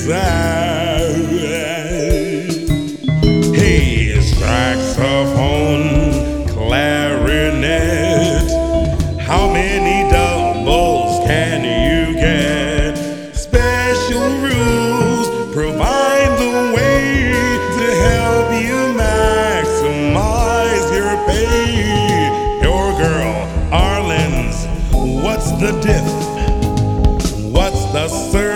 inside. Hey, saxophone, clarinet, how many doubles can you get? Special rules provide the way to help you maximize your pay. Your girl, Arlen's, what's the diff?